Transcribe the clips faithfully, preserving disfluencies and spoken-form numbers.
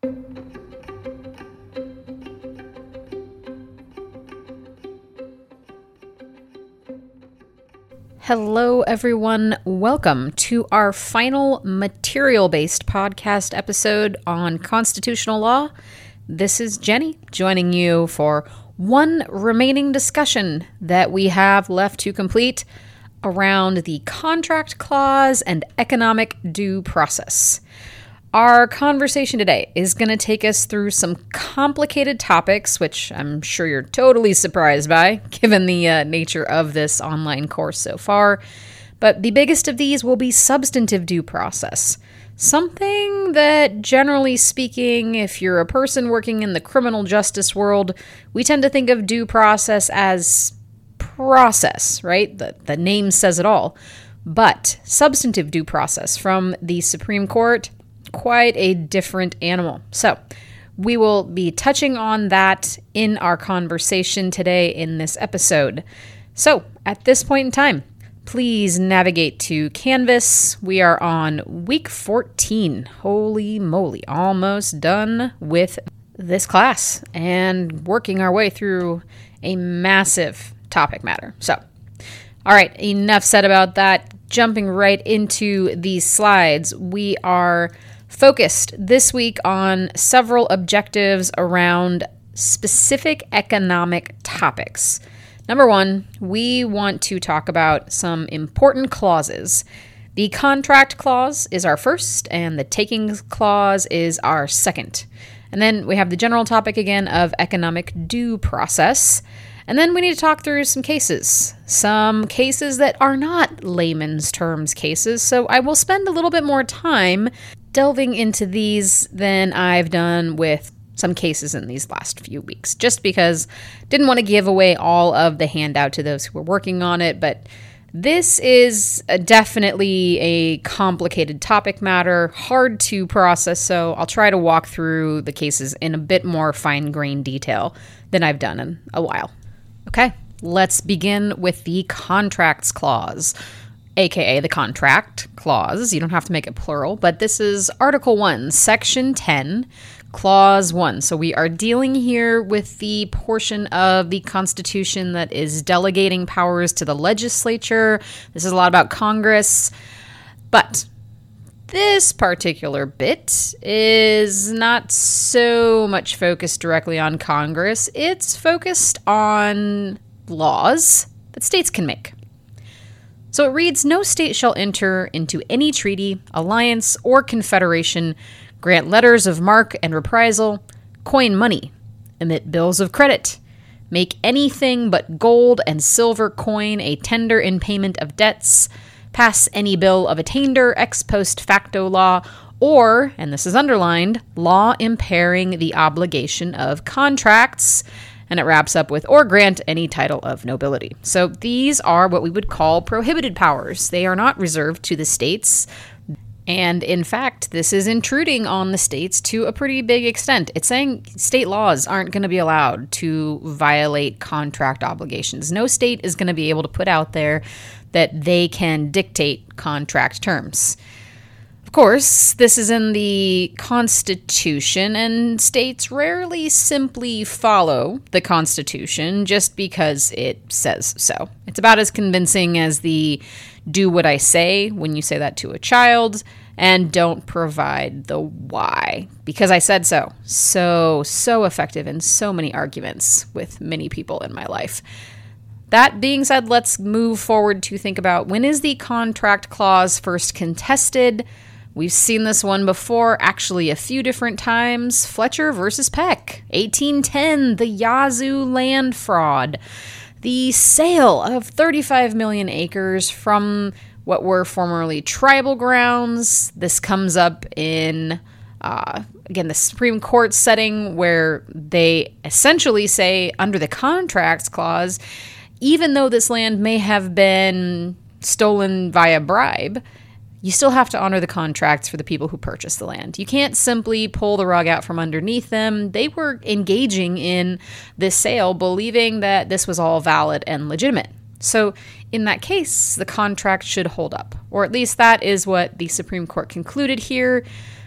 Hello, everyone. Welcome to our final material-based podcast episode on constitutional law. This is Jenny joining you for one remaining discussion that we have left to complete around the contract clause and economic due process. Our conversation today is going to take us through some complicated topics, which I'm sure you're totally surprised by, given the uh, nature of this online course so far. But the biggest of these will be substantive due process. Something that, generally speaking, if you're a person working in the criminal justice world, we tend to think of due process as process, right? The, the name says it all. But substantive due process from the Supreme Court, quite a different animal. So we will be touching on that in our conversation today in this episode. So at this point in time, please navigate to Canvas. We are on week fourteen. Holy moly, almost done with this class and working our way through a massive topic matter. So, all right, enough said about that. Jumping right into these slides, we are focused this week on several objectives around specific economic topics. Number one, we want to talk about some important clauses. The contract clause is our first, and the takings clause is our second. And then we have the general topic again of economic due process. And then we need to talk through some cases, some cases that are not layman's terms cases. So I will spend a little bit more time delving into these than I've done with some cases in these last few weeks, just because I didn't want to give away all of the handout to those who were working on it. But this is a definitely a complicated topic matter, hard to process, so I'll try to walk through the cases in a bit more fine-grained detail than I've done in a while. Okay, let's begin with the contracts clause, aka the contract clause. You don't have to make it plural, but this is Article one, Section ten, Clause one. So we are dealing here with the portion of the Constitution that is delegating powers to the legislature. This is a lot about Congress, but this particular bit is not so much focused directly on Congress. It's focused on laws that states can make. So it reads, no state shall enter into any treaty, alliance, or confederation, grant letters of marque and reprisal, coin money, emit bills of credit, make anything but gold and silver coin a tender in payment of debts, pass any bill of attainder ex post facto law, or, and this is underlined, law impairing the obligation of contracts. And it wraps up with, or grant any title of nobility. So these are what we would call prohibited powers. They are not reserved to the states. And in fact, this is intruding on the states to a pretty big extent. It's saying state laws aren't going to be allowed to violate contract obligations. No state is going to be able to put out there that they can dictate contract terms. Of course, this is in the Constitution, and states rarely simply follow the Constitution just because it says so. It's about as convincing as the do what I say when you say that to a child, and don't provide the why, because I said so. So, so effective in so many arguments with many people in my life. That being said, let's move forward to think about, when is the contract clause first contested? We've seen this one before, actually a few different times. Fletcher versus Peck, eighteen ten, the Yazoo land fraud, the sale of thirty-five million acres from what were formerly tribal grounds. This comes up in, uh, again, the Supreme Court setting where they essentially say, under the contracts clause, even though this land may have been stolen via bribe, you still have to honor the contracts for the people who purchased the land. You can't simply pull the rug out from underneath them. They were engaging in this sale, believing that this was all valid and legitimate. So in that case, the contract should hold up, or at least that is what the Supreme Court concluded here.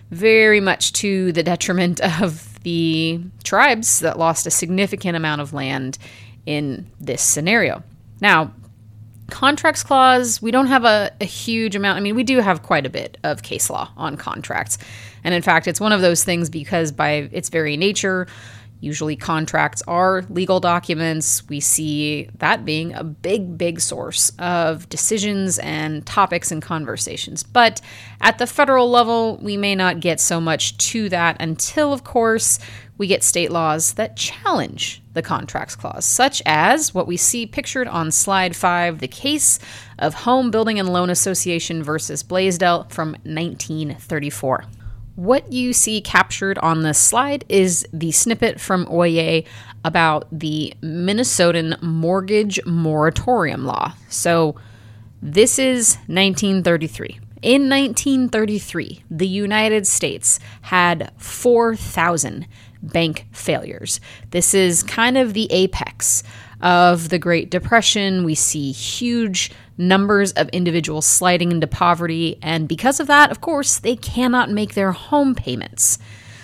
very much to the detriment of the tribes that lost a significant amount of land in this scenario. Now, contracts clause, we don't have a, a huge amount. I mean, we do have quite a bit of case law on contracts. And in fact, it's one of those things because by its very nature, usually contracts are legal documents. We see that being a big, big source of decisions and topics and conversations. But at the federal level, we may not get so much to that until, of course, we get state laws that challenge the contracts clause, such as what we see pictured on slide five, the case of Home Building and Loan Association versus Blaisdell from nineteen thirty-four. What you see captured on this slide is the snippet from Oyez about the Minnesotan mortgage moratorium law. So this is nineteen thirty-three. In nineteen thirty-three, the United States had four thousand bank failures. This is kind of the apex of the Great Depression. We see huge numbers of individuals sliding into poverty, and because of that, of course, they cannot make their home payments.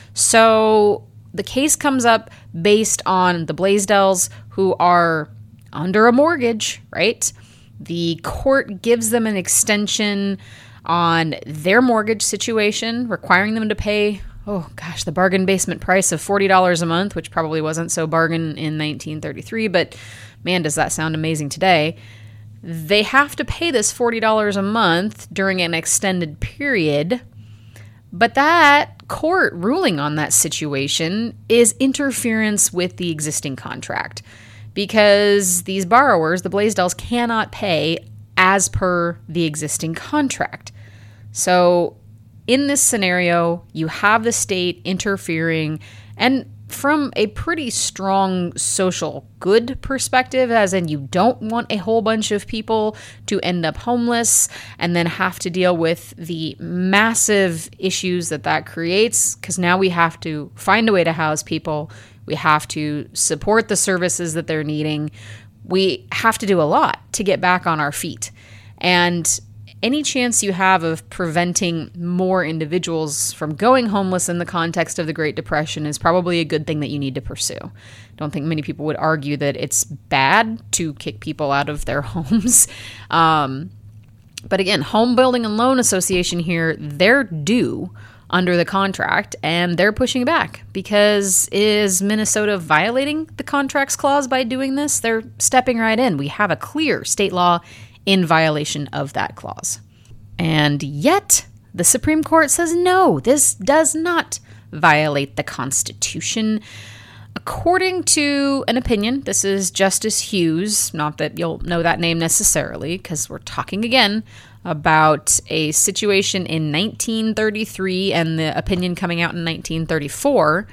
So the case comes up based on the Blaisdells, who are under a mortgage, right? The court gives them an extension on their mortgage situation, requiring them to pay, oh gosh, the bargain basement price of forty dollars a month, which probably wasn't so bargain in nineteen thirty-three, but man, does that sound amazing today. They have to pay this forty dollars a month during an extended period, but that court ruling on that situation is interference with the existing contract because these borrowers, the Blaisdells, cannot pay as per the existing contract. So in this scenario, you have the state interfering, and from a pretty strong social good perspective, as in you don't want a whole bunch of people to end up homeless and then have to deal with the massive issues that that creates, because now we have to find a way to house people. We have to support the services that they're needing. We have to do a lot to get back on our feet. And any chance you have of preventing more individuals from going homeless in the context of the Great Depression is probably a good thing that you need to pursue. I don't think many people would argue that it's bad to kick people out of their homes. Um, but again, Home Building and Loan Association here, they're due under the contract, and they're pushing back because is Minnesota violating the contracts clause by doing this? They're stepping right in. We have a clear state law in violation of that clause. And yet, the Supreme Court says, no, this does not violate the Constitution. According to an opinion, this is Justice Hughes, not that you'll know that name necessarily, because we're talking again about a situation in nineteen thirty-three and the opinion coming out in nineteen thirty-four.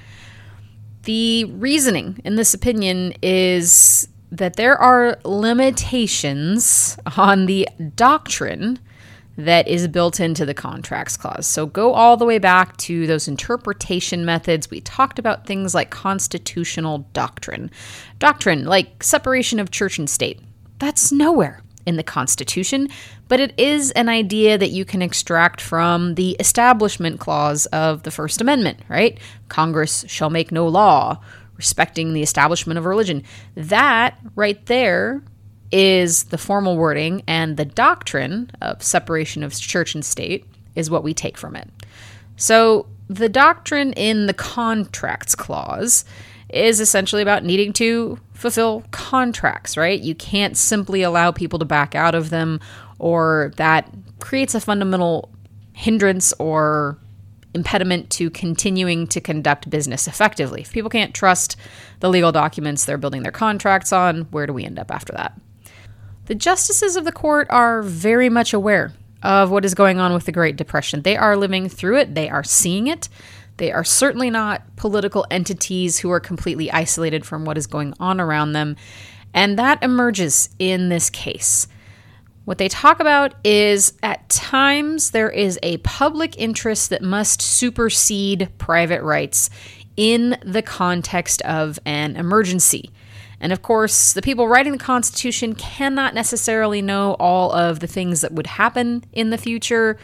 The reasoning in this opinion is that there are limitations on the doctrine that is built into the contracts clause. So go all the way back to those interpretation methods. We talked about things like constitutional doctrine. Doctrine, like separation of church and state. That's nowhere in the Constitution, but it is an idea that you can extract from the Establishment Clause of the First Amendment, right? Congress shall make no law respecting the establishment of religion. That right there is the formal wording, and the doctrine of separation of church and state is what we take from it. So the doctrine in the contracts clause is essentially about needing to fulfill contracts, right? You can't simply allow people to back out of them, or that creates a fundamental hindrance or impediment to continuing to conduct business effectively. If people can't trust the legal documents they're building their contracts on, where do we end up after that? The justices of the court are very much aware of what is going on with the Great Depression. They are living through it. They are seeing it. They are certainly not political entities who are completely isolated from what is going on around them. And that emerges in this case. What they talk about is at times there is a public interest that must supersede private rights in the context of an emergency. And of course, the people writing the Constitution cannot necessarily know all of the things that would happen in the future.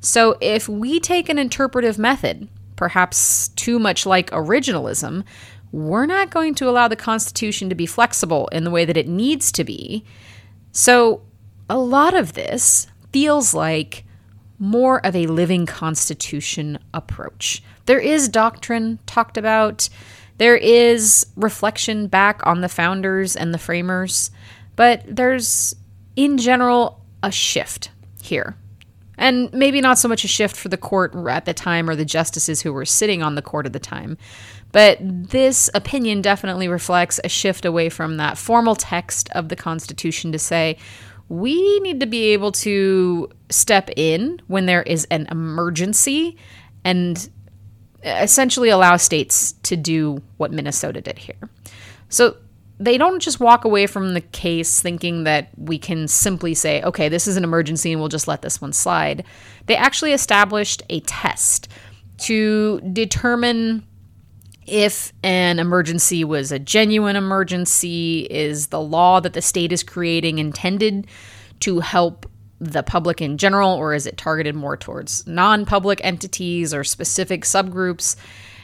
So if we take an interpretive method, perhaps too much like originalism, we're not going to allow the Constitution to be flexible in the way that it needs to be. So a lot of this feels like more of a living Constitution approach. There is doctrine talked about. There is reflection back on the founders and the framers. But there's, in general, a shift here. And maybe not so much a shift for the court at the time or the justices who were sitting on the court at the time. But this opinion definitely reflects a shift away from that formal text of the Constitution to say, we need to be able to step in when there is an emergency and essentially allow states to do what Minnesota did here. So they don't just walk away from the case thinking that we can simply say, okay, this is an emergency and we'll just let this one slide. They actually established a test to determine if an emergency was a genuine emergency. Is the law that the state is creating intended to help the public in general, or is it targeted more towards non-public entities or specific subgroups?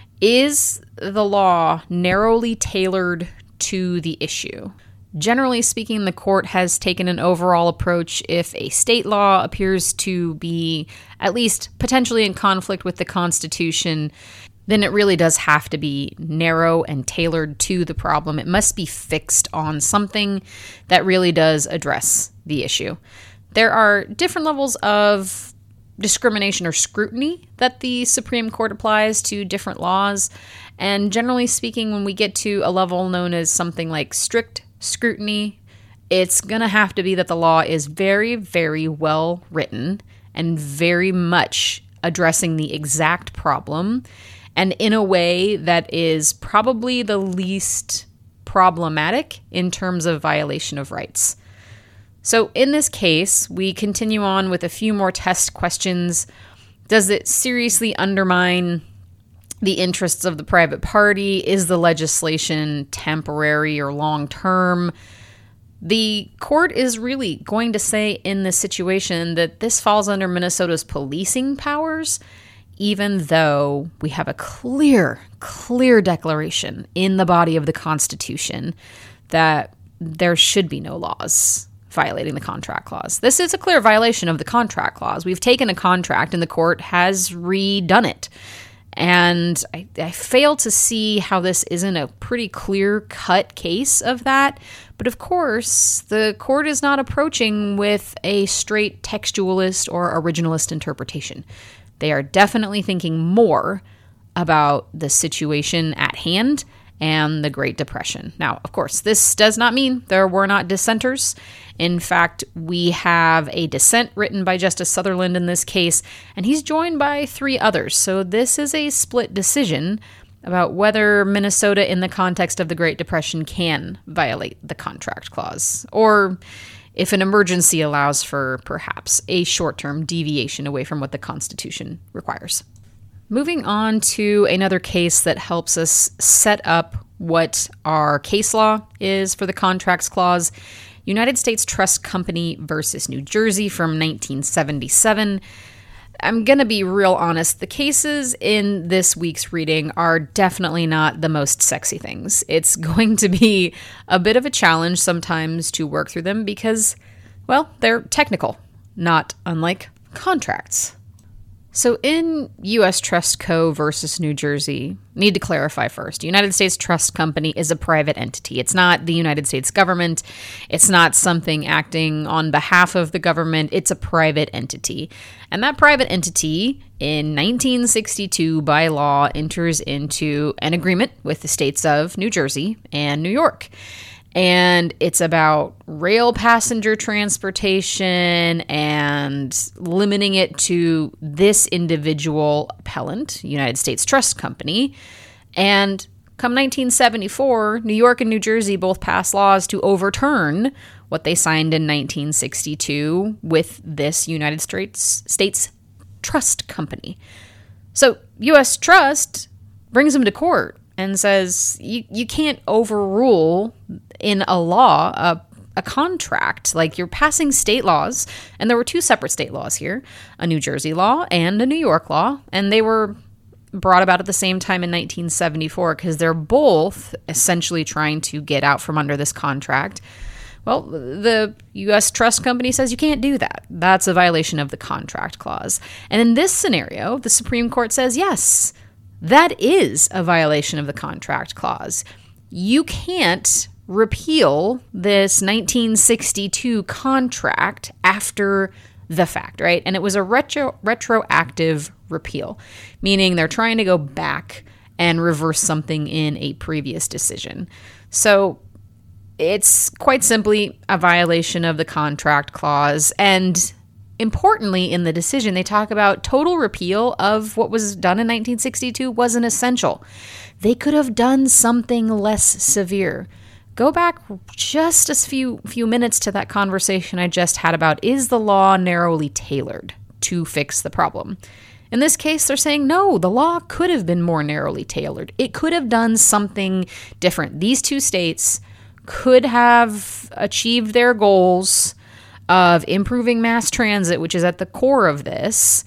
Is the law narrowly tailored to the issue? Generally speaking, the court has taken an overall approach. If a state law appears to be at least potentially in conflict with the Constitution, then it really does have to be narrow and tailored to the problem. It must be fixed on something that really does address the issue. There are different levels of discrimination or scrutiny that the Supreme Court applies to different laws. And generally speaking, when we get to a level known as something like strict scrutiny, it's going to have to be that the law is very, very well written and very much addressing the exact problem, and in a way that is probably the least problematic in terms of violation of rights. So in this case, we continue on with a few more test questions. Does it seriously undermine the interests of the private party? Is the legislation temporary or long-term? The court is really going to say in this situation that this falls under Minnesota's policing powers, even though we have a clear, clear declaration in the body of the Constitution that there should be no laws violating the contract clause. This is a clear violation of the contract clause. We've taken a contract and the court has redone it. And I, I fail to see how this isn't a pretty clear-cut case of that. But of course, the court is not approaching with a straight textualist or originalist interpretation. They are definitely thinking more about the situation at hand and the Great Depression. Now, of course, this does not mean there were not dissenters. In fact, we have a dissent written by Justice Sutherland in this case, and he's joined by three others. So this is a split decision about whether Minnesota, in the context of the Great Depression, can violate the contract clause, or if an emergency allows for perhaps a short-term deviation away from what the Constitution requires. Moving on to another case that helps us set up what our case law is for the Contracts Clause, United States Trust Company versus New Jersey from nineteen seventy-seven. I'm going to be real honest. The cases in this week's reading are definitely not the most sexy things. It's going to be a bit of a challenge sometimes to work through them because, well, they're technical, not unlike contracts. So in U S Trust Co. versus New Jersey, need to clarify first, United States Trust Company is a private entity. It's not the United States government. It's not something acting on behalf of the government. It's a private entity. And that private entity, in nineteen sixty-two, by law, enters into an agreement with the states of New Jersey and New York. And it's about rail passenger transportation and limiting it to this individual appellant, United States Trust Company. And come nineteen seventy-four, New York and New Jersey both passed laws to overturn what they signed in nineteen sixty-two with this United States, States Trust Company. So U S Trust brings them to court and says, you, you can't overrule in a law a a contract. Like, you're passing state laws, and there were two separate state laws here, a New Jersey law and a New York law, and they were brought about at the same time in nineteen seventy-four because they're both essentially trying to get out from under this contract. Well, the U S Trust Company says you can't do that. That's a violation of the contract clause. And in this scenario, the Supreme Court says, yes, that is a violation of the contract clause. You can't repeal this nineteen sixty-two contract after the fact, right? And it was a retro retroactive repeal, meaning they're trying to go back and reverse something in a previous decision. So it's quite simply a violation of the contract clause. And importantly, in the decision, they talk about total repeal of what was done in nineteen sixty-two wasn't essential. They could have done something less severe. Go back just a few few minutes to that conversation I just had about, is the law narrowly tailored to fix the problem? In this case, they're saying, no, the law could have been more narrowly tailored. It could have done something different. These two states could have achieved their goals of improving mass transit, which is at the core of this,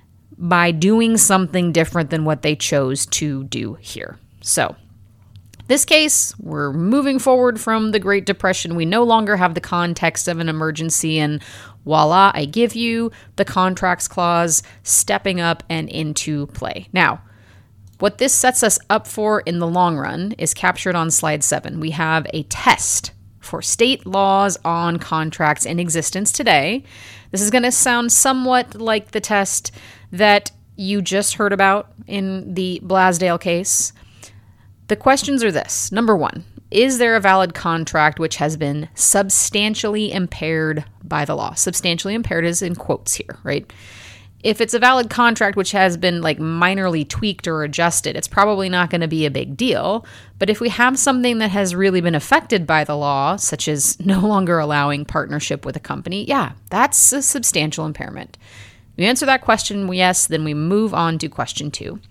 by doing something different than what they chose to do here. So, this case, we're moving forward from the Great Depression. We no longer have the context of an emergency, and voila, I give you the contracts clause stepping up and into play. Now, what this sets us up for in the long run is captured on slide seven. We have a test for state laws on contracts in existence today. This is going to sound somewhat like the test that you just heard about in the Blasdale case. The questions are this. Number one, is there a valid contract which has been substantially impaired by the law? Substantially impaired is in quotes here, right? If it's a valid contract which has been like minorly tweaked or adjusted, it's probably not going to be a big deal. But if we have something that has really been affected by the law, such as no longer allowing partnership with a company, yeah, that's a substantial impairment. We answer that question yes, then we move on to question two.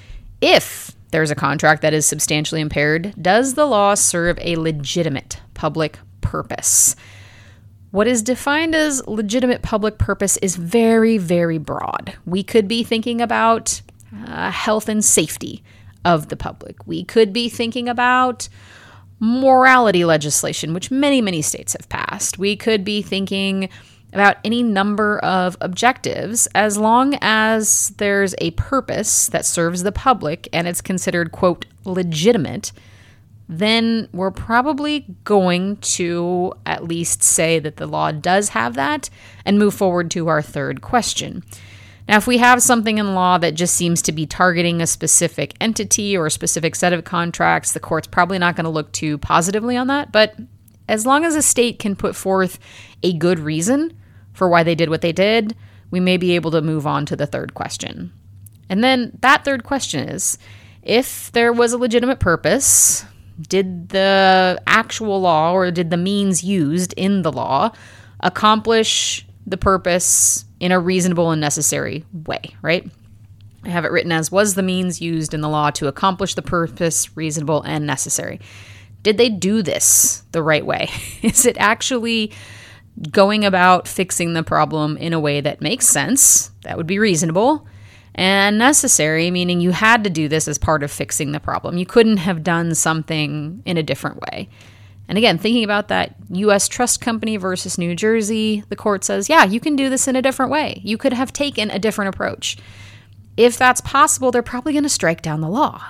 If there's a contract that is substantially impaired, does the law serve a legitimate public purpose? What is defined as legitimate public purpose is very, very broad. We could be thinking about uh, health and safety of the public. We could be thinking about morality legislation, which many, many states have passed. We could be thinking about any number of objectives, as long as there's a purpose that serves the public and it's considered, quote, legitimate, then we're probably going to at least say that the law does have that and move forward to our third question. Now, if we have something in law that just seems to be targeting a specific entity or a specific set of contracts, the court's probably not going to look too positively on that. But as long as a state can put forth a good reason for why they did what they did, we may be able to move on to the third question. And then that third question is, if there was a legitimate purpose, did the actual law or did the means used in the law accomplish the purpose in a reasonable and necessary way, right? I have it written as, was the means used in the law to accomplish the purpose reasonable and necessary? Did they do this the right way? Is it actually going about fixing the problem in a way that makes sense, that would be reasonable, and necessary, meaning you had to do this as part of fixing the problem. You couldn't have done something in a different way. And again, thinking about that U S Trust Company versus New Jersey, the court says, yeah, you can do this in a different way. You could have taken a different approach. If that's possible, they're probably going to strike down the law.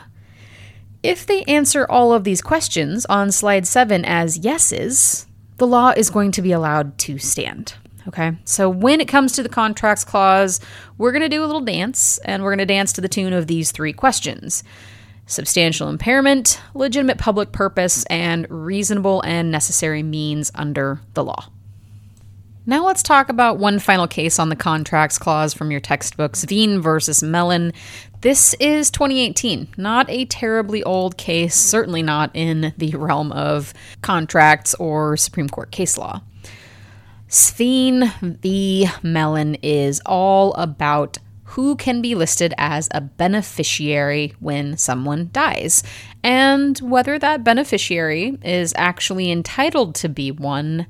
If they answer all of these questions on slide seven as yeses, the law is going to be allowed to stand. Okay, so when it comes to the contracts clause, we're going to do a little dance, and we're going to dance to the tune of these three questions: substantial impairment, legitimate public purpose, and reasonable and necessary means under the law. Now let's talk about one final case on the contracts clause from your textbooks, Veen versus Mellon. This is twenty eighteen, not a terribly old case, certainly not in the realm of contracts or Supreme Court case law. Veen v. Mellon is all about who can be listed as a beneficiary when someone dies, and whether that beneficiary is actually entitled to be one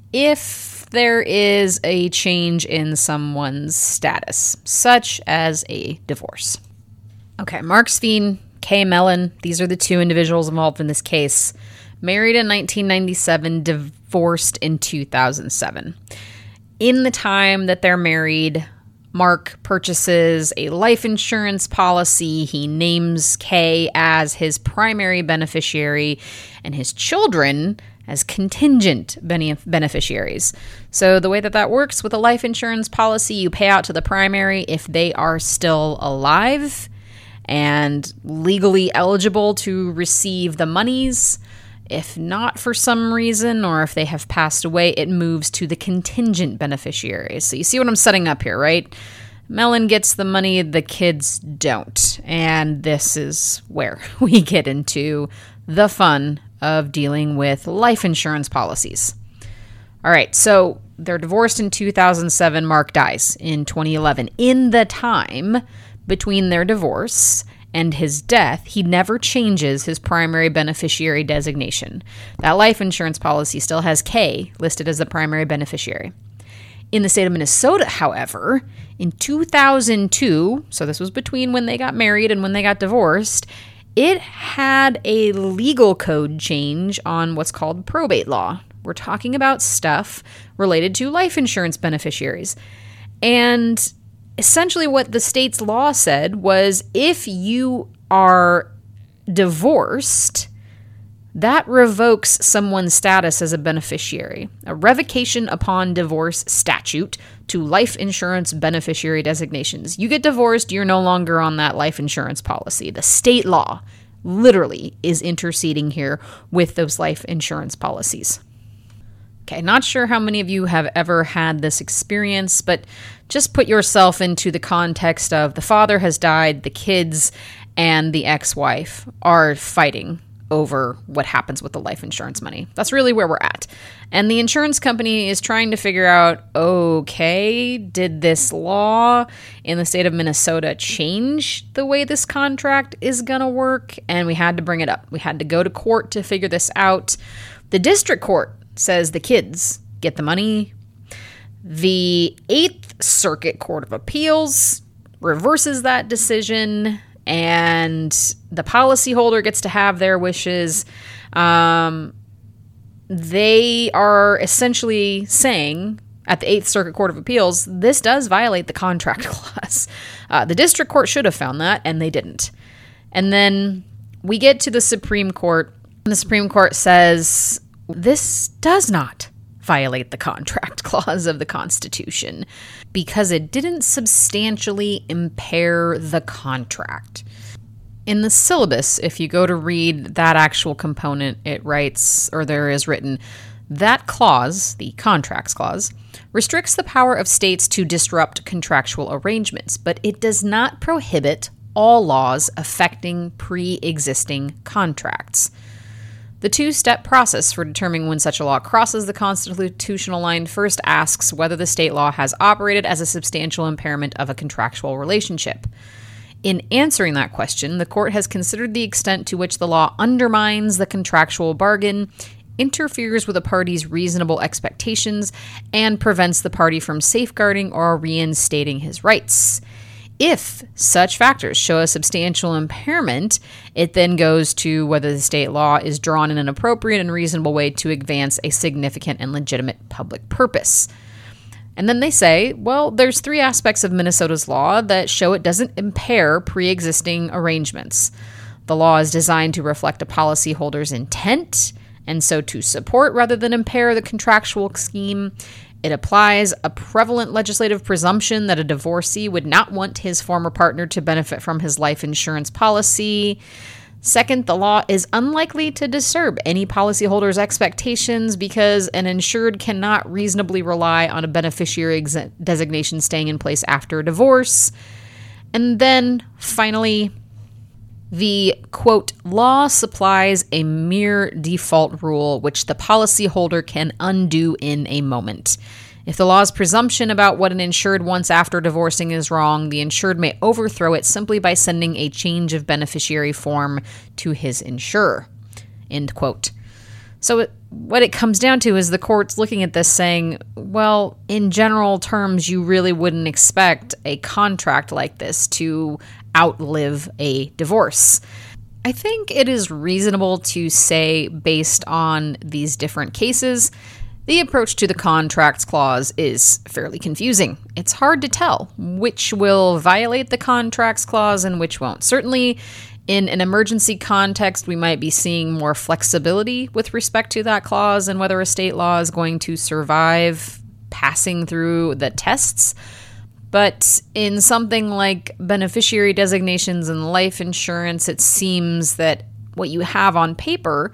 if there is a change in someone's status, such as a divorce. Okay, Mark Sveen, Kay Mellon, these are the two individuals involved in this case. Married in nineteen ninety-seven, divorced in two thousand seven. In the time that they're married, Mark purchases a life insurance policy. He names Kay as his primary beneficiary and his children as contingent beneficiaries. So the way that that works with a life insurance policy, you pay out to the primary if they are still alive and legally eligible to receive the monies. If not for some reason, or if they have passed away, it moves to the contingent beneficiaries. So you see what I'm setting up here, right? Mellon gets the money, the kids don't. And this is where we get into the fun of dealing with life insurance policies. All right, so they're divorced in two thousand seven. Mark dies in twenty eleven. In the time between their divorce and his death, he never changes his primary beneficiary designation. That life insurance policy still has Kay listed as the primary beneficiary. In the state of Minnesota, however, in two thousand two, so this was between when they got married and when they got divorced, it had a legal code change on what's called probate law. We're talking about stuff related to life insurance beneficiaries. And essentially what the state's law said was if you are divorced, that revokes someone's status as a beneficiary. A revocation upon divorce statute to life insurance beneficiary designations. You get divorced, you're no longer on that life insurance policy. The state law literally is interceding here with those life insurance policies. Okay, not sure how many of you have ever had this experience, but just put yourself into the context of the father has died, the kids and the ex-wife are fighting over what happens with the life insurance money. That's really where we're at. And the insurance company is trying to figure out, okay, did this law in the state of Minnesota change the way this contract is going to work? And we had to bring it up. We had to go to court to figure this out. The district court says the kids get the money. The Eighth Circuit Court of Appeals reverses that decision, and the policyholder gets to have their wishes. Um, they are essentially saying at the Eighth Circuit Court of Appeals, this does violate the contract clause. Uh, the district court should have found that, and they didn't. And then we get to the Supreme Court, and the Supreme Court says, this does not violate the contract clause of the Constitution because it didn't substantially impair the contract. In the syllabus, if you go to read that actual component, it writes, or there is written, that clause, the contracts clause, restricts the power of states to disrupt contractual arrangements, but it does not prohibit all laws affecting pre-existing contracts. The two-step process for determining when such a law crosses the constitutional line first asks whether the state law has operated as a substantial impairment of a contractual relationship. In answering that question, the court has considered the extent to which the law undermines the contractual bargain, interferes with a party's reasonable expectations, and prevents the party from safeguarding or reinstating his rights. If such factors show a substantial impairment, it then goes to whether the state law is drawn in an appropriate and reasonable way to advance a significant and legitimate public purpose. And then they say, well, there's three aspects of Minnesota's law that show it doesn't impair pre-existing arrangements. The law is designed to reflect a policyholder's intent, and so to support rather than impair the contractual scheme. It applies a prevalent legislative presumption that a divorcee would not want his former partner to benefit from his life insurance policy. Second, the law is unlikely to disturb any policyholder's expectations because an insured cannot reasonably rely on a beneficiary ex- designation staying in place after a divorce. And then, finally, the, quote, law supplies a mere default rule which the policyholder can undo in a moment. If the law's presumption about what an insured wants after divorcing is wrong, the insured may overthrow it simply by sending a change of beneficiary form to his insurer. End quote. So it, what it comes down to is the court's looking at this saying, well, in general terms, you really wouldn't expect a contract like this to outlive a divorce. I think it is reasonable to say, based on these different cases, the approach to the contracts clause is fairly confusing. It's hard to tell which will violate the contracts clause and which won't. Certainly, in an emergency context, we might be seeing more flexibility with respect to that clause and whether a state law is going to survive passing through the tests. But in something like beneficiary designations and life insurance, it seems that what you have on paper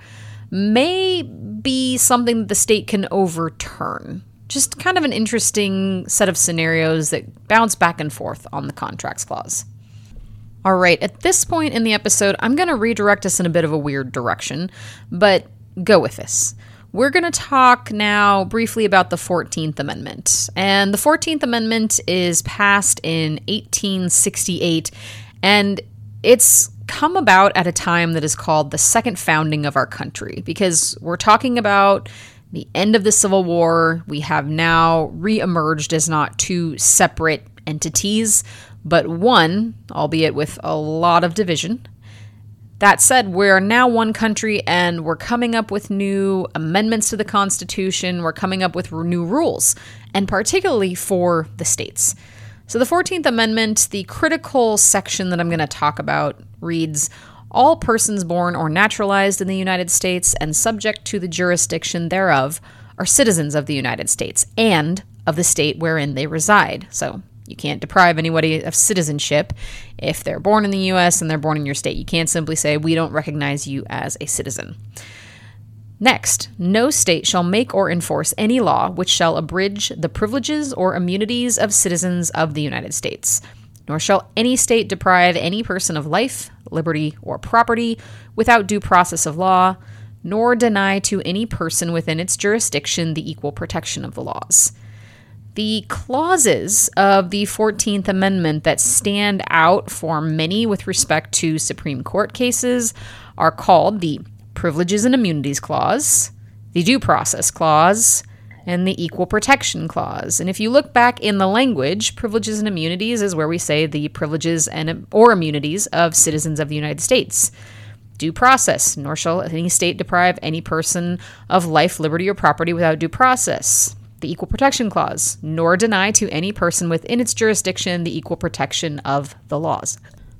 may be something that the state can overturn. Just kind of an interesting set of scenarios that bounce back and forth on the contracts clause. All right, at this point in the episode, I'm going to redirect us in a bit of a weird direction, but go with this. We're going to talk now briefly about the fourteenth Amendment. And the fourteenth Amendment is passed in eighteen sixty-eight, and it's come about at a time that is called the second founding of our country, because we're talking about the end of the Civil War. We have now re-emerged as not two separate entities, but one, albeit with a lot of division. That said, we're now one country, and we're coming up with new amendments to the Constitution. We're coming up with new rules, and particularly for the states. So the fourteenth Amendment, the critical section that I'm going to talk about, reads, "All persons born or naturalized in the United States and subject to the jurisdiction thereof are citizens of the United States and of the state wherein they reside." So you can't deprive anybody of citizenship if they're born in the U S and they're born in your state. You can't simply say, we don't recognize you as a citizen. Next, no state shall make or enforce any law which shall abridge the privileges or immunities of citizens of the United States, nor shall any state deprive any person of life, liberty, or property without due process of law, nor deny to any person within its jurisdiction the equal protection of the laws. The clauses of the fourteenth Amendment that stand out for many with respect to Supreme Court cases are called the Privileges and Immunities Clause, the Due Process Clause, and the Equal Protection Clause. And if you look back in the language, privileges and immunities is where we say the privileges and or immunities of citizens of the United States. Due process, nor shall any state deprive any person of life, liberty, or property without due process. The Equal Protection Clause, nor deny to any person within its jurisdiction the equal protection of the laws.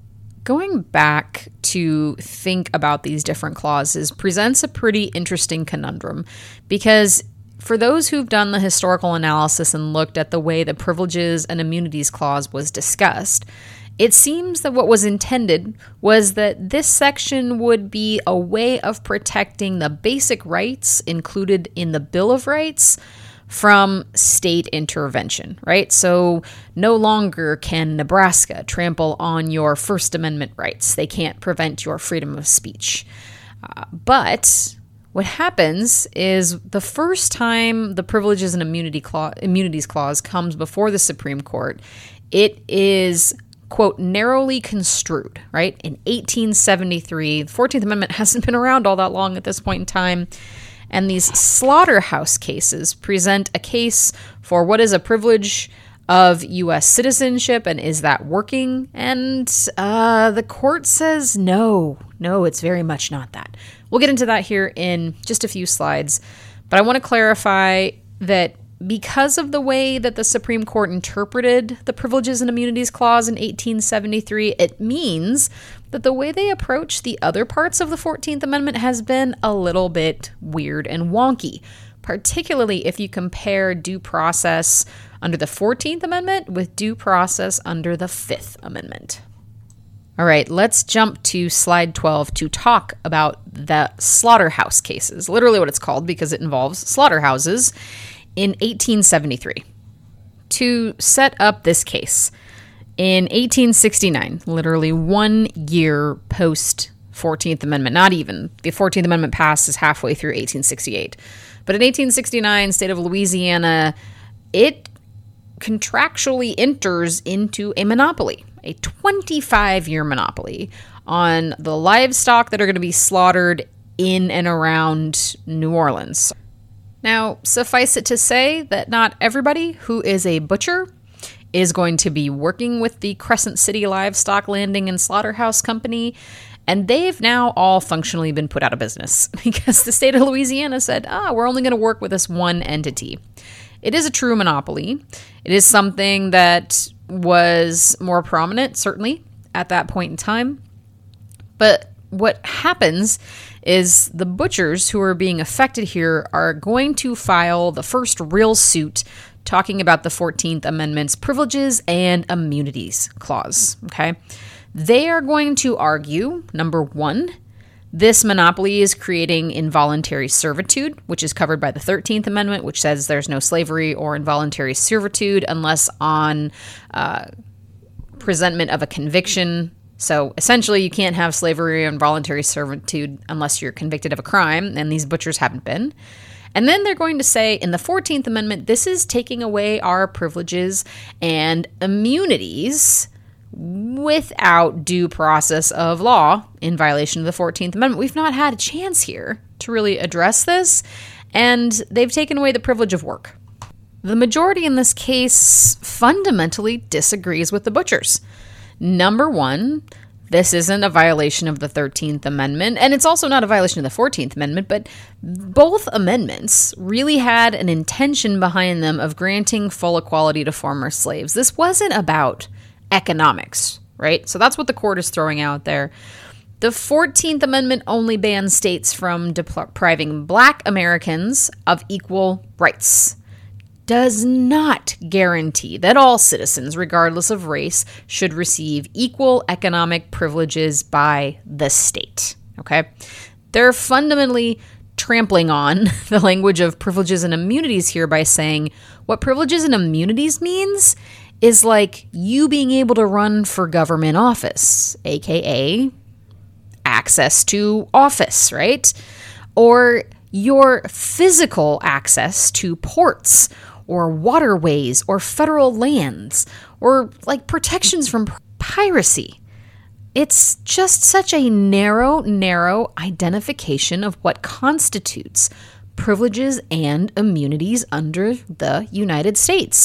Going back to think about these different clauses presents a pretty interesting conundrum, because for those who've done the historical analysis and looked at the way the Privileges and Immunities Clause was discussed, it seems that what was intended was that this section would be a way of protecting the basic rights included in the Bill of Rights from state intervention, right? So no longer can Nebraska trample on your First Amendment rights. They can't prevent your freedom of speech. Uh, but what happens is the first time the Privileges and Immunity Clause, Immunities Clause comes before the Supreme Court, it is, quote, narrowly construed, right? In eighteen seventy-three, the fourteenth Amendment hasn't been around all that long at this point in time. And these slaughterhouse cases present a case for what is a privilege of U S citizenship, and is that working? And uh, the court says no, no, it's very much not that. We'll get into that here in just a few slides, but I want to clarify that because of the way that the Supreme Court interpreted the Privileges and Immunities Clause in eighteen seventy-three, it means that the way they approach the other parts of the fourteenth Amendment has been a little bit weird and wonky, particularly if you compare due process under the fourteenth Amendment with due process under the fifth Amendment. All right, let's jump to slide twelve to talk about the slaughterhouse cases, literally what it's called because it involves slaughterhouses, in eighteen seventy-three. To set up this case, in eighteen sixty-nine, literally one year post fourteenth Amendment, not even, the fourteenth Amendment passes halfway through eighteen sixty-eight. But in eighteen sixty-nine, state of Louisiana it contractually enters into a monopoly, a twenty-five year monopoly on the livestock that are going to be slaughtered in and around New Orleans. Now, suffice it to say that not everybody who is a butcher is going to be working with the Crescent City Livestock Landing and Slaughterhouse Company, and they've now all functionally been put out of business because the state of Louisiana said, ah, we're only going to work with this one entity. It is a true monopoly. It is something that was more prominent, certainly, at that point in time. But what happens is the butchers who are being affected here are going to file the first real suit talking about the fourteenth Amendment's privileges and immunities clause, okay? They are going to argue, number one, this monopoly is creating involuntary servitude, which is covered by the thirteenth Amendment, which says there's no slavery or involuntary servitude unless on uh, presentment of a conviction. So essentially, you can't have slavery or involuntary servitude unless you're convicted of a crime, and these butchers haven't been. And then they're going to say in the fourteenth Amendment, this is taking away our privileges and immunities without due process of law in violation of the fourteenth Amendment. We've not had a chance here to really address this, and they've taken away the privilege of work. The majority in this case fundamentally disagrees with the butchers. Number one, this isn't a violation of the thirteenth Amendment, and it's also not a violation of the fourteenth Amendment, but both amendments really had an intention behind them of granting full equality to former slaves. This wasn't about economics, right? So that's what the court is throwing out there. The fourteenth Amendment only bans states from depriving Black Americans of equal rights. Does not guarantee that all citizens, regardless of race, should receive equal economic privileges by the state, okay? They're fundamentally trampling on the language of privileges and immunities here by saying what privileges and immunities means is like you being able to run for government office, aka access to office, right? Or your physical access to ports or waterways or federal lands or like protections from piracy. It's just such a narrow, narrow identification of what constitutes privileges and immunities under the United States.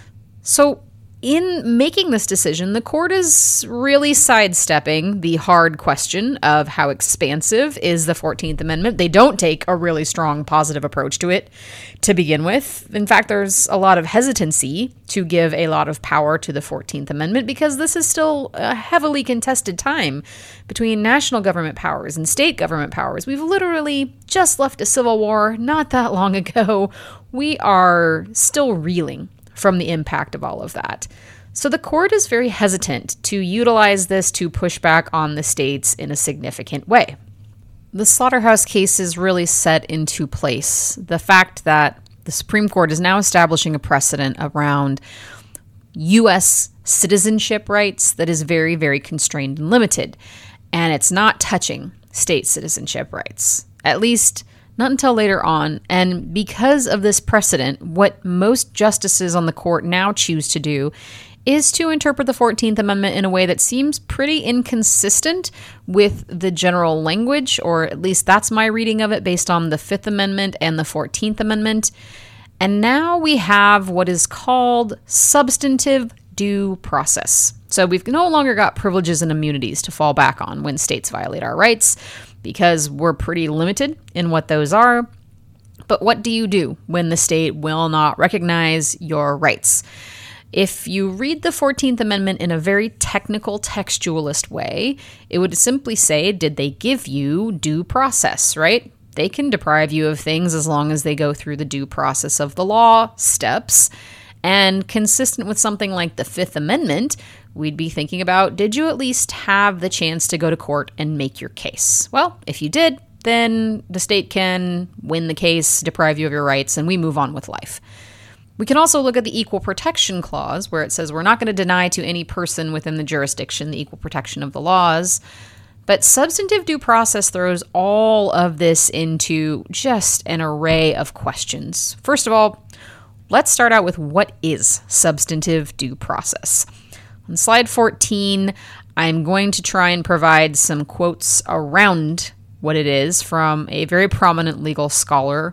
So in making this decision, the court is really sidestepping the hard question of how expansive is the fourteenth Amendment. They don't take a really strong positive approach to it to begin with. In fact, there's a lot of hesitancy to give a lot of power to the fourteenth Amendment because this is still a heavily contested time between national government powers and state government powers. We've literally just left a civil war not that long ago. We are still reeling from the impact of all of that. So the court is very hesitant to utilize this to push back on the states in a significant way. The Slaughterhouse case is really set into place. The fact that the Supreme Court is now establishing a precedent around U S citizenship rights that is very, very constrained and limited. And it's not touching state citizenship rights, at least not until later on. And because of this precedent, what most justices on the court now choose to do is to interpret the fourteenth Amendment in a way that seems pretty inconsistent with the general language, or at least that's my reading of it based on the Fifth Amendment and the fourteenth Amendment. And now we have what is called substantive due process. So we've no longer got privileges and immunities to fall back on when states violate our rights, because we're pretty limited in what those are. But what do you do when the state will not recognize your rights? If you read the fourteenth Amendment in a very technical textualist way, it would simply say, did they give you due process, right? They can deprive you of things as long as they go through the due process of the law steps. And consistent with something like the Fifth Amendment, we'd be thinking about, did you at least have the chance to go to court and make your case? Well, if you did, then the state can win the case, deprive you of your rights, and we move on with life. We can also look at the Equal Protection Clause, where it says we're not going to deny to any person within the jurisdiction the equal protection of the laws. But substantive due process throws all of this into just an array of questions. First of all, let's start out with what is substantive due process. On slide fourteen, I'm going to try and provide some quotes around what it is from a very prominent legal scholar.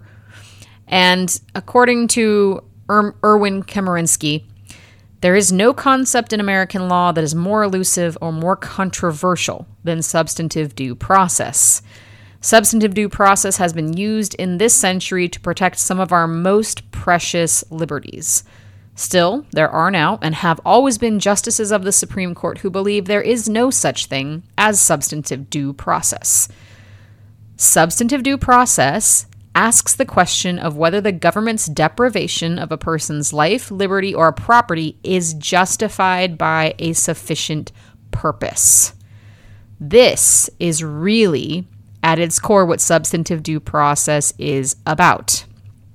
And according to er- Erwin Chemerinsky, there is no concept in American law that is more elusive or more controversial than substantive due process. Substantive due process has been used in this century to protect some of our most precious liberties. Still, there are now and have always been justices of the Supreme Court who believe there is no such thing as substantive due process. Substantive due process asks the question of whether the government's deprivation of a person's life, liberty, or property is justified by a sufficient purpose. This is really, at its core, what substantive due process is about.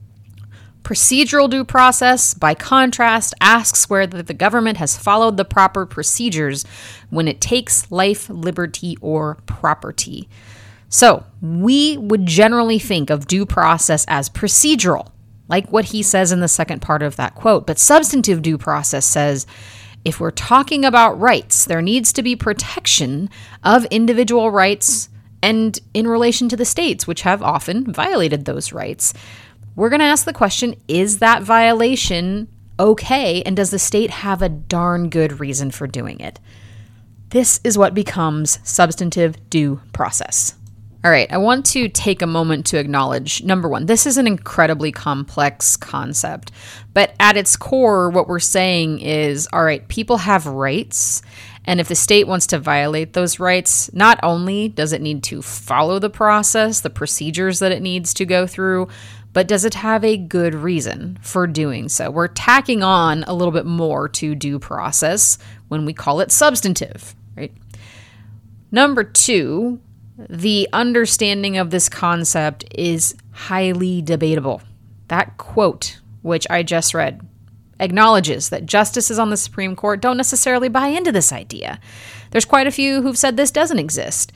Procedural due process, by contrast, asks whether the government has followed the proper procedures when it takes life, liberty, or property. So, we would generally think of due process as procedural, like what he says in the second part of that quote. But substantive due process says, if we're talking about rights, there needs to be protection of individual rights and in relation to the states, which have often violated those rights. We're going to ask the question, is that violation okay? And does the state have a darn good reason for doing it? This is what becomes substantive due process. All right, I want to take a moment to acknowledge, number one, this is an incredibly complex concept, but at its core, what we're saying is, all right, people have rights, and if the state wants to violate those rights, not only does it need to follow the process, the procedures that it needs to go through, but does it have a good reason for doing so? We're tacking on a little bit more to due process when we call it substantive, right? Number two, the understanding of this concept is highly debatable. That quote, which I just read, acknowledges that justices on the Supreme Court don't necessarily buy into this idea. There's quite a few who've said this doesn't exist.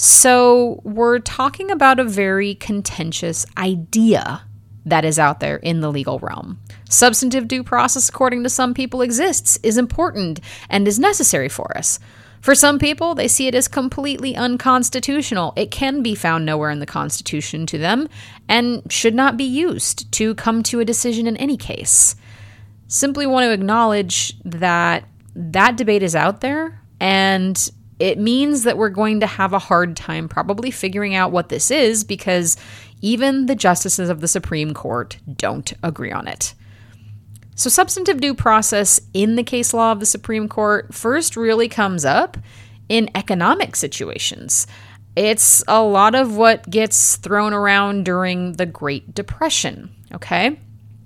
So we're talking about a very contentious idea that is out there in the legal realm. Substantive due process, according to some people, exists, is important, and is necessary for us. For some people, they see it as completely unconstitutional. It can be found nowhere in the Constitution to them and should not be used to come to a decision in any case. Simply want to acknowledge that that debate is out there, and it means that we're going to have a hard time probably figuring out what this is because even the justices of the Supreme Court don't agree on it. So substantive due process in the case law of the Supreme Court first really comes up in economic situations. It's a lot of what gets thrown around during the Great Depression, okay?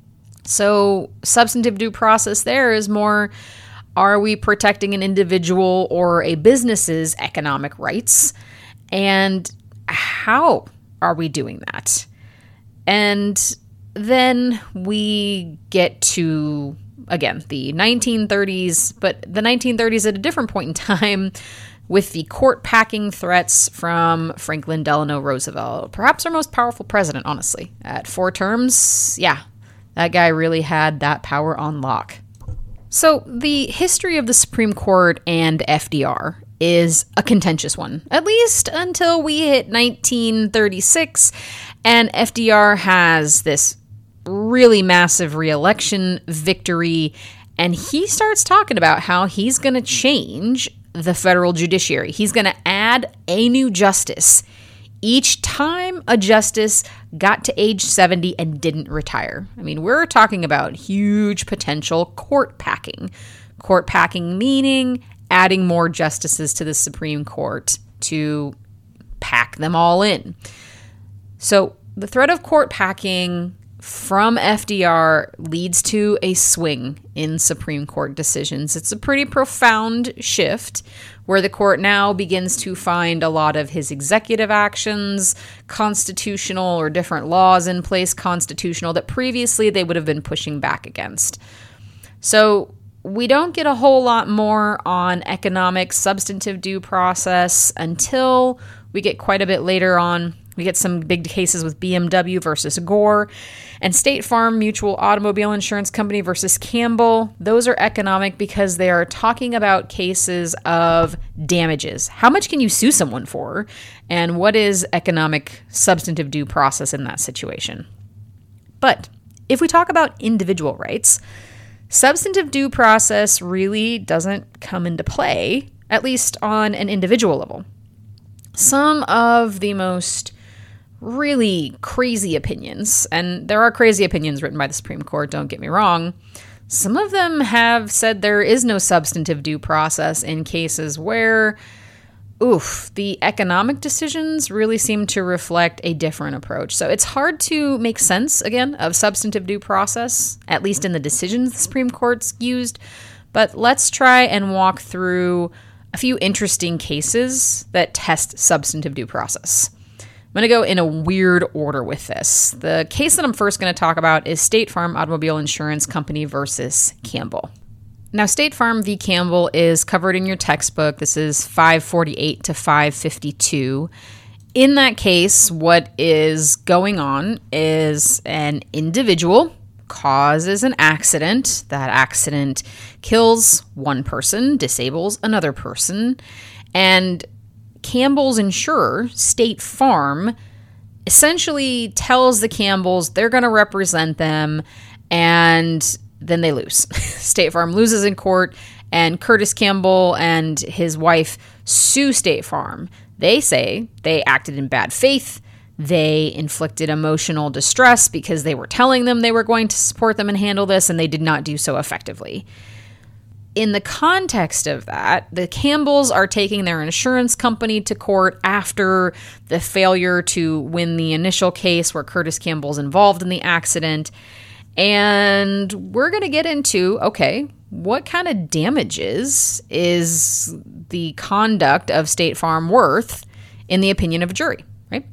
So substantive due process there is more, are we protecting an individual or a business's economic rights? And how are we doing that? And then we get to, again, the nineteen thirties, but the nineteen thirties at a different point in time with the court-packing threats from Franklin Delano Roosevelt, perhaps our most powerful president, honestly. At four terms, yeah, that guy really had that power on lock. So the history of the Supreme Court and F D R is a contentious one, at least until we hit nineteen thirty-six, and F D R has this really massive re-election victory, and he starts talking about how he's going to change the federal judiciary. He's going to add a new justice each time a justice got to age seventy and didn't retire. I mean, we're talking about huge potential court packing. Court packing meaning adding more justices to the Supreme Court to pack them all in. So the threat of court packing from F D R leads to a swing in Supreme Court decisions. It's a pretty profound shift where the court now begins to find a lot of his executive actions constitutional or different laws in place constitutional that previously they would have been pushing back against. So we don't get a whole lot more on economic substantive due process until we get quite a bit later on We get some big cases with B M W versus Gore and State Farm Mutual Automobile Insurance Company versus Campbell. Those are economic because they are talking about cases of damages. How much can you sue someone for? And what is economic substantive due process in that situation? But if we talk about individual rights, substantive due process really doesn't come into play, at least on an individual level. Some of the most really crazy opinions, and there are crazy opinions written by the Supreme Court, don't get me wrong, some of them have said there is no substantive due process in cases where, oof, the economic decisions really seem to reflect a different approach. So it's hard to make sense, again, of substantive due process, at least in the decisions the Supreme Court's used. But let's try and walk through a few interesting cases that test substantive due process. I'm going to go in a weird order with this. The case that I'm first going to talk about is State Farm Automobile Insurance Company versus Campbell. Now, State Farm v. Campbell is covered in your textbook. This is five forty-eight to five fifty-two. In that case, what is going on is an individual causes an accident. That accident kills one person, disables another person, and Campbell's insurer, State Farm, essentially tells the Campbells they're going to represent them, and then they lose. State Farm loses in court, and Curtis Campbell and his wife sue State Farm. They say they acted in bad faith. They inflicted emotional distress because they were telling them they were going to support them and handle this, and they did not do so effectively. In the context of that, the Campbells are taking their insurance company to court after the failure to win the initial case where Curtis Campbell's involved in the accident. And we're going to get into, okay, what kind of damages is the conduct of State Farm worth in the opinion of a jury, right?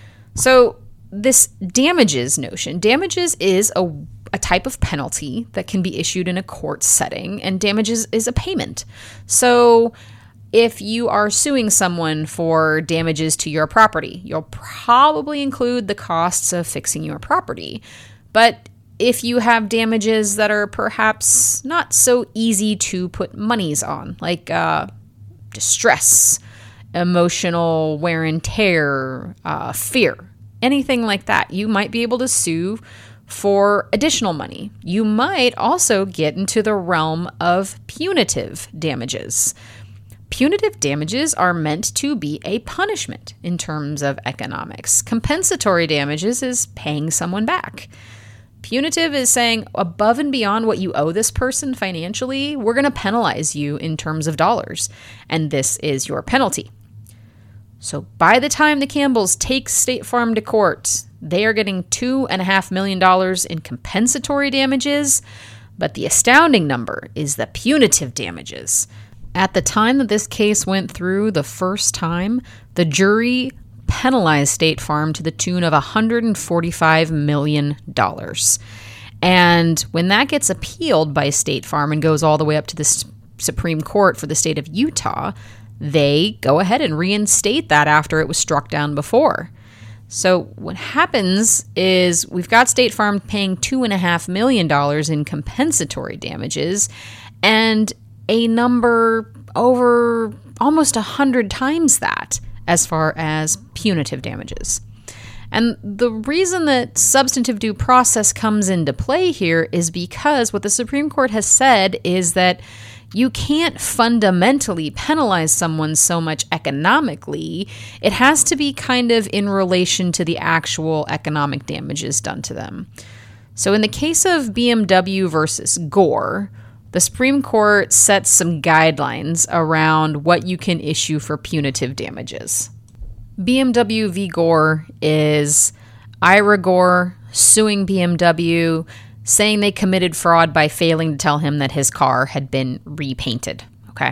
So this damages notion, damages is a a type of penalty that can be issued in a court setting, and damages is a payment. So if you are suing someone for damages to your property, you'll probably include the costs of fixing your property. But if you have damages that are perhaps not so easy to put monies on, like uh, distress, emotional wear and tear, uh, fear, anything like that, you might be able to sue for additional money. You might also get into the realm of punitive damages. Punitive damages are meant to be a punishment in terms of economics. Compensatory damages is paying someone back. Punitive is saying above and beyond what you owe this person financially, we're going to penalize you in terms of dollars, and this is your penalty. So by the time the Campbells take State Farm to court, they are getting two and a half million dollars in compensatory damages, but the astounding number is the punitive damages. At the time that this case went through the first time, the jury penalized State Farm to the tune of one hundred forty-five million dollars. And when that gets appealed by State Farm and goes all the way up to the Supreme Court for the state of Utah, they go ahead and reinstate that after it was struck down before. So what happens is we've got State Farm paying two and a half million dollars in compensatory damages, and a number over almost a hundred times that as far as punitive damages. And the reason that substantive due process comes into play here is because what the Supreme Court has said is that you can't fundamentally penalize someone so much economically. It has to be kind of in relation to the actual economic damages done to them. So in the case of B M W versus Gore, the Supreme Court sets some guidelines around what you can issue for punitive damages. B M W v. Gore is Ira Gore suing B M W, saying they committed fraud by failing to tell him that his car had been repainted. Okay.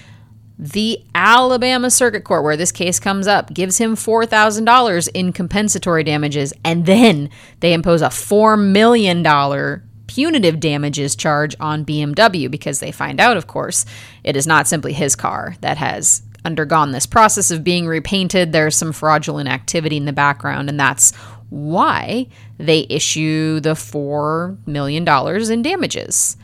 The Alabama Circuit Court, where this case comes up, gives him four thousand dollars in compensatory damages, and then they impose a four million dollars punitive damages charge on B M W because they find out, of course, it is not simply his car that has undergone this process of being repainted. There's some fraudulent activity in the background, and that's why they issue the four million dollars in damages.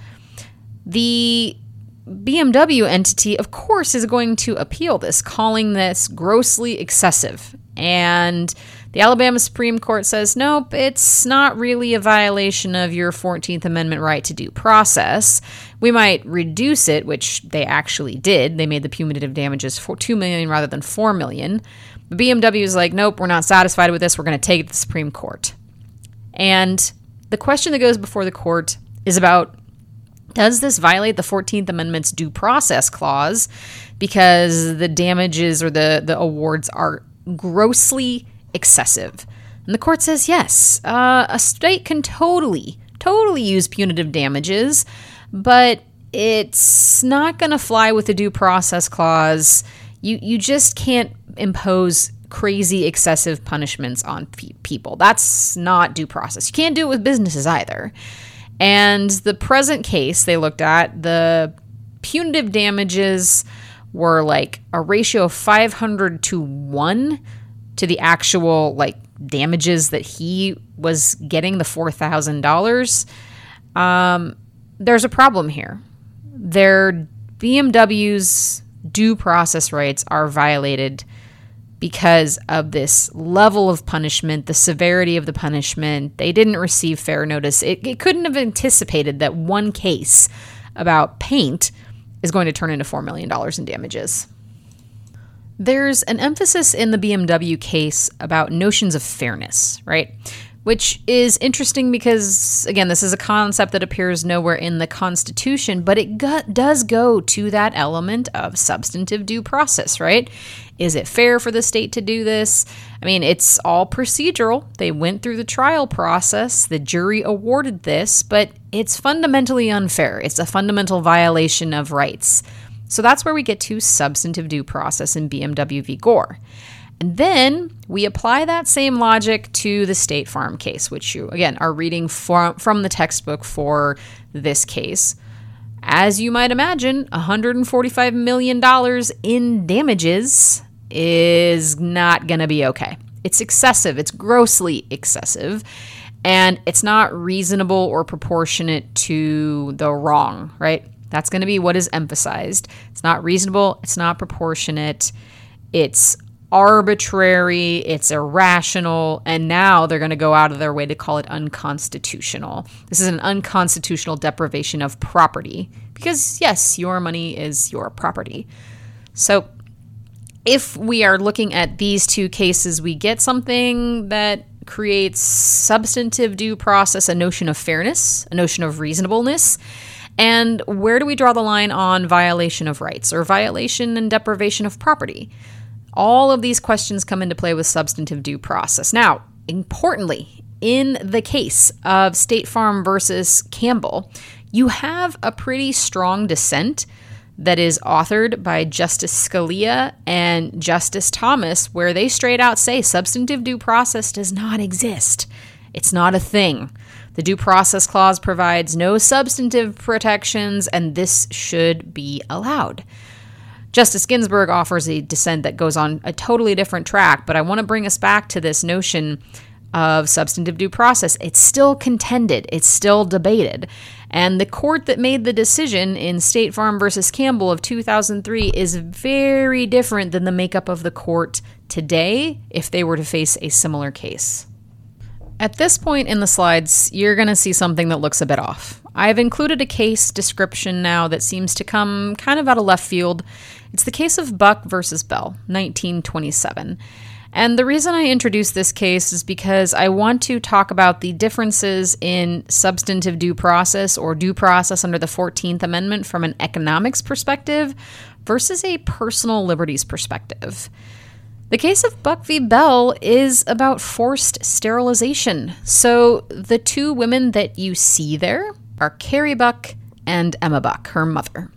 The B M W entity, of course, is going to appeal this, calling this grossly excessive. And the Alabama Supreme Court says, nope, it's not really a violation of your fourteenth Amendment right to due process. We might reduce it, which they actually did. They made the punitive damages for two million dollars rather than four million dollars. But B M W is like, nope, we're not satisfied with this. We're going to take it to the Supreme Court. And the question that goes before the court is about, does this violate the fourteenth Amendment's due process clause because the damages or the, the awards are grossly excessive? And the court says yes. Uh, a state can totally, totally use punitive damages, but it's not going to fly with the due process clause. You, you just can't impose crazy excessive punishments on pe- people. That's not due process. You can't do it with businesses either. And the present case they looked at, the punitive damages were like a ratio of five hundred to one to the actual like damages that he was getting, the four thousand dollars. Um, there's a problem here. Their B M W's due process rights are violated because of this level of punishment, the severity of the punishment. They didn't receive fair notice. It, it couldn't have anticipated that one case about paint is going to turn into four million dollars in damages. There's an emphasis in the B M W case about notions of fairness, right? Which is interesting because, again, this is a concept that appears nowhere in the Constitution, but it go- does go to that element of substantive due process, right? Is it fair for the state to do this? I mean, it's all procedural. They went through the trial process. The jury awarded this, but it's fundamentally unfair. It's a fundamental violation of rights. So that's where we get to substantive due process in B M W v. Gore. And then we apply that same logic to the State Farm case, which you, again, are reading from, from the textbook for this case. As you might imagine, one hundred forty-five million dollars in damages is not going to be okay. It's excessive. It's grossly excessive. And it's not reasonable or proportionate to the wrong, right? That's going to be what is emphasized. It's not reasonable. It's not proportionate. It's arbitrary, it's irrational, and now they're going to go out of their way to call it unconstitutional. This is an unconstitutional deprivation of property because, yes, your money is your property. So if we are looking at these two cases, we get something that creates substantive due process, a notion of fairness, a notion of reasonableness. And where do we draw the line on violation of rights or violation and deprivation of property? All of these questions come into play with substantive due process. Now, importantly, in the case of State Farm versus Campbell, you have a pretty strong dissent that is authored by Justice Scalia and Justice Thomas, where they straight out say substantive due process does not exist. It's not a thing. The Due Process Clause provides no substantive protections, and this should be allowed. Justice Ginsburg offers a dissent that goes on a totally different track, but I want to bring us back to this notion of substantive due process. It's still contended. It's still debated. And the court that made the decision in State Farm versus Campbell of two thousand three is very different than the makeup of the court today if they were to face a similar case. At this point in the slides, you're going to see something that looks a bit off. I've included a case description now that seems to come kind of out of left field. It's the case of Buck versus Bell, nineteen twenty-seven. And the reason I introduced this case is because I want to talk about the differences in substantive due process or due process under the fourteenth Amendment from an economics perspective versus a personal liberties perspective. The case of Buck v. Bell is about forced sterilization. So the two women that you see there are Carrie Buck and Emma Buck, her mother.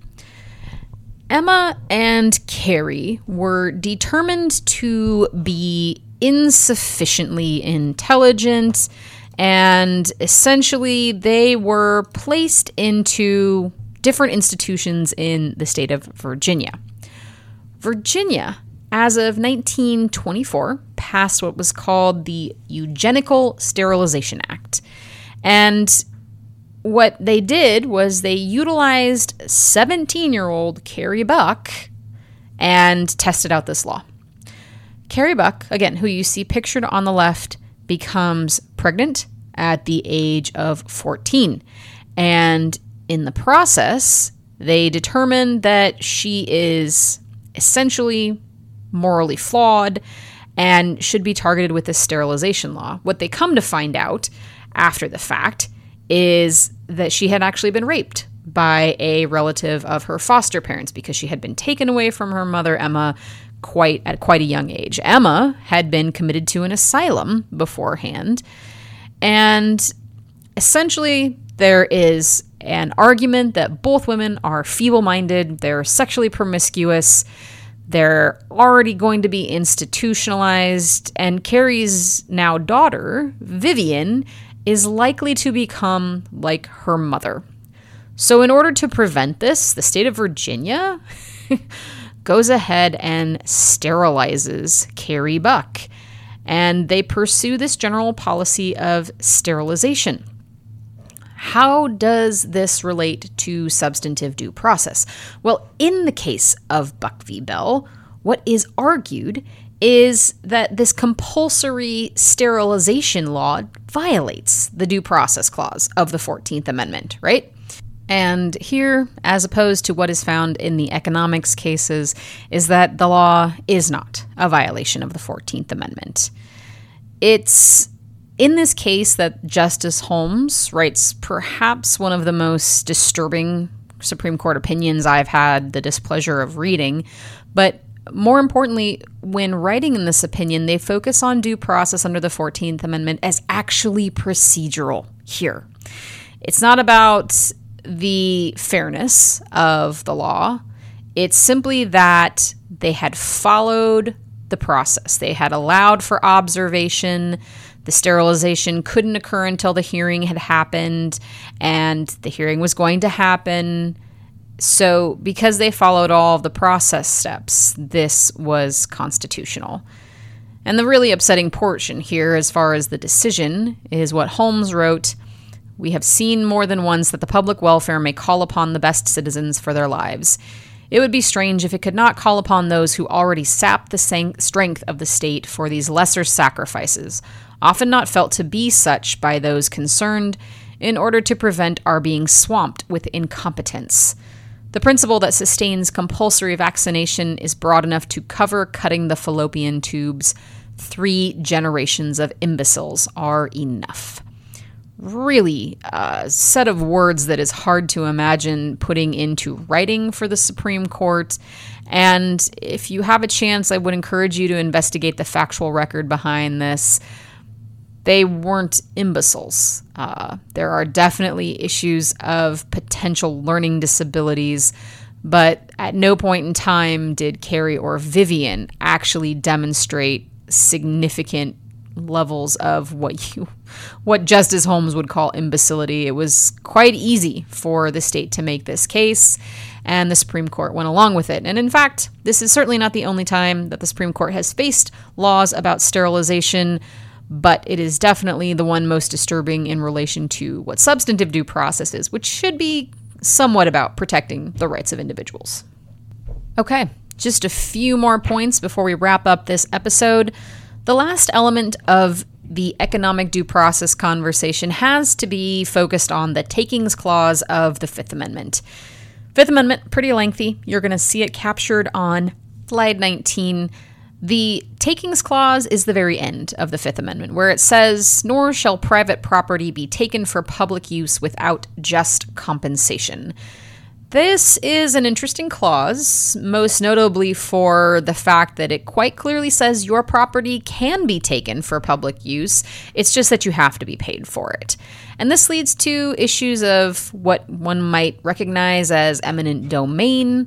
Emma and Carrie were determined to be insufficiently intelligent, and essentially they were placed into different institutions in the state of Virginia. Virginia, as of nineteen twenty-four, passed what was called the Eugenical Sterilization Act. And what they did was they utilized seventeen-year-old Carrie Buck and tested out this law. Carrie Buck, again, who you see pictured on the left, becomes pregnant at the age of fourteen. And in the process, they determined that she is essentially morally flawed and should be targeted with this sterilization law. What they come to find out after the fact is that she had actually been raped by a relative of her foster parents because she had been taken away from her mother, Emma, quite at quite a young age. Emma had been committed to an asylum beforehand, and essentially there is an argument that both women are feeble-minded, they're sexually promiscuous, they're already going to be institutionalized, and Carrie's now daughter, Vivian, is likely to become like her mother. So in order to prevent this, the state of Virginia goes ahead and sterilizes Carrie Buck, and they pursue this general policy of sterilization. How does this relate to substantive due process? Well, in the case of Buck v. Bell, what is argued is that this compulsory sterilization law violates the due process clause of the fourteenth Amendment, right? And here, as opposed to what is found in the economics cases, is that the law is not a violation of the fourteenth Amendment. It's in this case that Justice Holmes writes perhaps one of the most disturbing Supreme Court opinions I've had the displeasure of reading, but more importantly, when writing in this opinion, they focus on due process under the fourteenth Amendment as actually procedural here. It's not about the fairness of the law. It's simply that they had followed the process. They had allowed for observation. The sterilization couldn't occur until the hearing had happened, and the hearing was going to happen. So because they followed all of the process steps, this was constitutional. And the really upsetting portion here, as far as the decision, is what Holmes wrote: "We have seen more than once that the public welfare may call upon the best citizens for their lives. It would be strange if it could not call upon those who already sap the sang- strength of the state for these lesser sacrifices, often not felt to be such by those concerned, in order to prevent our being swamped with incompetence. The principle that sustains compulsory vaccination is broad enough to cover cutting the fallopian tubes. Three generations of imbeciles are enough." Really a set of words that is hard to imagine putting into writing for the Supreme Court. And if you have a chance, I would encourage you to investigate the factual record behind this. They weren't imbeciles. Uh, there are definitely issues of potential learning disabilities, but at no point in time did Carrie or Vivian actually demonstrate significant levels of what you, what Justice Holmes would call imbecility. It was quite easy for the state to make this case, and the Supreme Court went along with it. And in fact, this is certainly not the only time that the Supreme Court has faced laws about sterilization, but it is definitely the one most disturbing in relation to what substantive due process is, which should be somewhat about protecting the rights of individuals. Okay, just a few more points before we wrap up this episode. The last element of the economic due process conversation has to be focused on the takings clause of the Fifth Amendment. Fifth Amendment, pretty lengthy. You're going to see it captured on slide nineteen. The takings clause is the very end of the Fifth Amendment, where it says, "Nor shall private property be taken for public use without just compensation." This is an interesting clause, most notably for the fact that it quite clearly says your property can be taken for public use. It's just that you have to be paid for it. And this leads to issues of what one might recognize as eminent domain,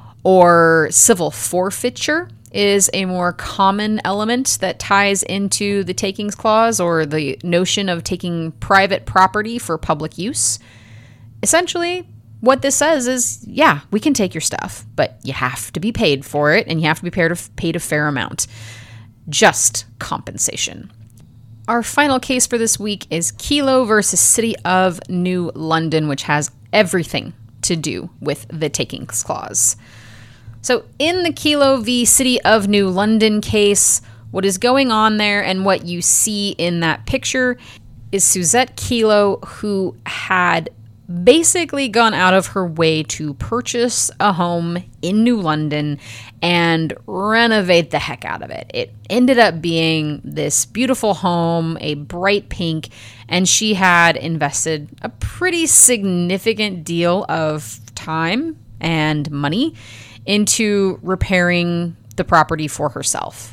or civil forfeiture is a more common element that ties into the takings clause, or the notion of taking private property for public use. Essentially, what this says is, yeah, we can take your stuff, but you have to be paid for it, and you have to be paid a, paid a fair amount. Just compensation. Our final case for this week is Kelo versus City of New London, which has everything to do with the takings clause. So in the Kelo v. City of New London case, what is going on there and what you see in that picture is Suzette Kelo, who had basically gone out of her way to purchase a home in New London and renovate the heck out of it. It ended up being this beautiful home, a bright pink, and she had invested a pretty significant deal of time and money into repairing the property for herself.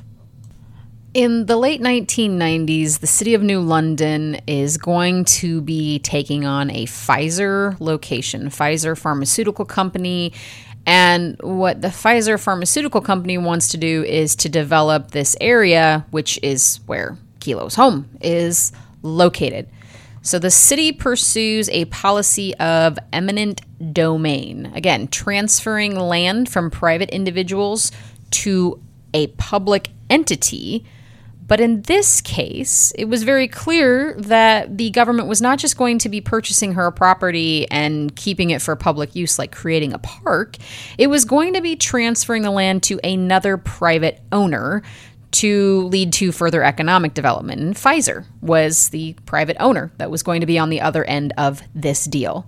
In the late nineteen nineties, the City of New London is going to be taking on a Pfizer location, Pfizer Pharmaceutical Company. And what the Pfizer Pharmaceutical Company wants to do is to develop this area, which is where Kelo's home is located. So the city pursues a policy of eminent domain. Again, transferring land from private individuals to a public entity. But in this case, it was very clear that the government was not just going to be purchasing her property and keeping it for public use, like creating a park. It was going to be transferring the land to another private owner to lead to further economic development. And Pfizer was the private owner that was going to be on the other end of this deal.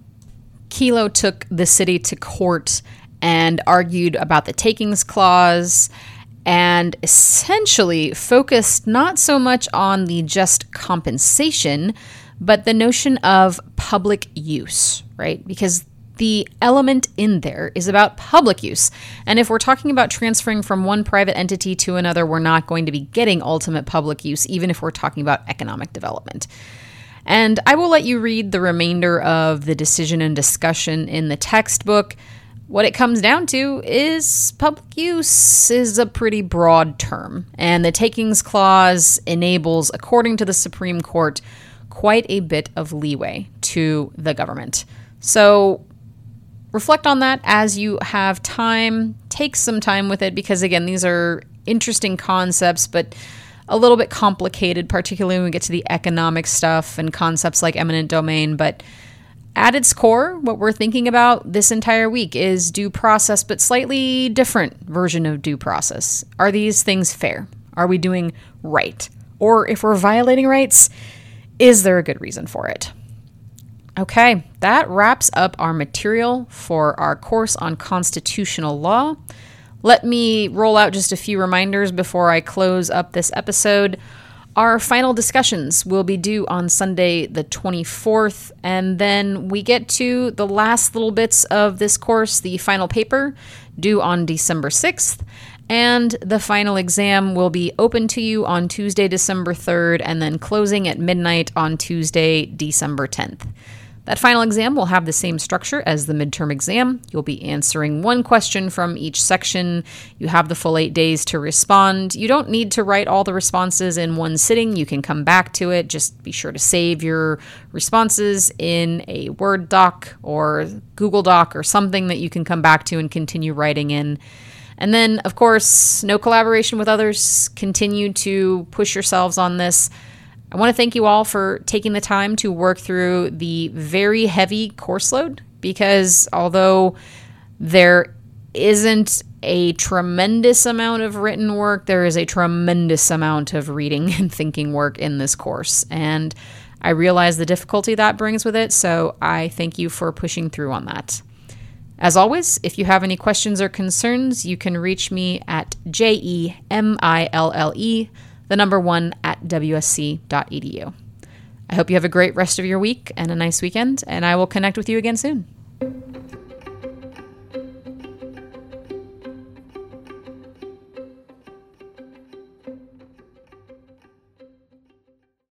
Kelo took the city to court and argued about the takings clause, and essentially focused not so much on the just compensation, but the notion of public use, right? Because the element in there is about public use. And if we're talking about transferring from one private entity to another, we're not going to be getting ultimate public use, even if we're talking about economic development. And I will let you read the remainder of the decision and discussion in the textbook. What it comes down to is public use is a pretty broad term, and the takings clause enables, according to the Supreme Court, quite a bit of leeway to the government. So reflect on that as you have time. Take some time with it because, again, these are interesting concepts, but a little bit complicated, particularly when we get to the economic stuff and concepts like eminent domain. But at its core, what we're thinking about this entire week is due process, but slightly different version of due process. Are these things fair? Are we doing right? Or if we're violating rights, is there a good reason for it? Okay, that wraps up our material for our course on constitutional law. Let me roll out just a few reminders before I close up this episode. Our final discussions will be due on Sunday the twenty-fourth, and then we get to the last little bits of this course, the final paper, due on December sixth, and the final exam will be open to you on Tuesday, December third, and then closing at midnight on Tuesday, December tenth. That final exam will have the same structure as the midterm exam. You'll be answering one question from each section. You have the full eight days to respond. You don't need to write all the responses in one sitting. You can come back to it. Just be sure to save your responses in a Word doc or Google Doc or something that you can come back to and continue writing in. And then, of course, no collaboration with others. Continue to push yourselves on this. I want to thank you all for taking the time to work through the very heavy course load, because although there isn't a tremendous amount of written work, there is a tremendous amount of reading and thinking work in this course. And I realize the difficulty that brings with it, so I thank you for pushing through on that. As always, if you have any questions or concerns, you can reach me at J E M I L L E, the number one at W S C dot E D U. I hope you have a great rest of your week and a nice weekend, and I will connect with you again soon.